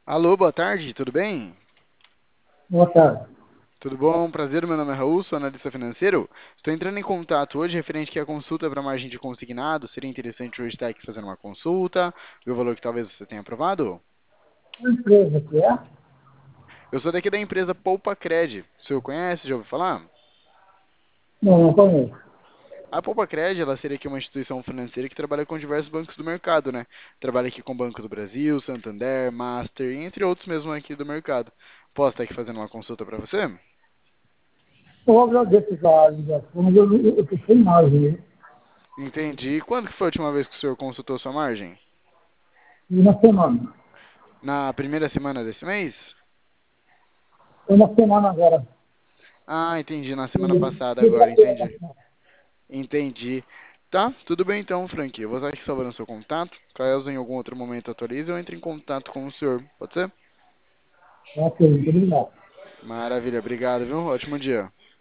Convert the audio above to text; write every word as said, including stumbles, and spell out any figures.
Alô, boa tarde, tudo bem? Boa tarde. Tudo bom? Prazer, meu nome é Raul, sou analista financeiro. Estou entrando em contato hoje referente aqui à consulta para margem de consignado. Seria interessante hoje estar aqui fazendo uma consulta, ver o valor que talvez você tenha aprovado. Que empresa que é? Eu sou daqui da empresa Poupa Cred. O senhor conhece, já ouviu falar? Não, não conheço. A Poupa Cred, ela seria aqui uma instituição financeira que trabalha com diversos bancos do mercado, né? Trabalha aqui com o Banco do Brasil, Santander, Master, entre outros mesmo aqui do mercado. Posso estar aqui fazendo uma consulta para você? Eu agradeço a ligação, mas eu, eu, eu tô sem margem, né? Entendi. Quando que foi a última vez que o senhor consultou sua margem? E na semana. Na primeira semana desse mês? Foi na semana agora. Ah, entendi. Na semana E passada agora, segunda-feira entendi. passada. Entendi. Tá, tudo bem então, Frank. Eu vou estar aqui salvando o seu contato. Caso em algum outro momento atualize, eu entre em contato com o senhor. Pode ser? Ok, muito obrigado. Maravilha, obrigado, viu? Ótimo dia.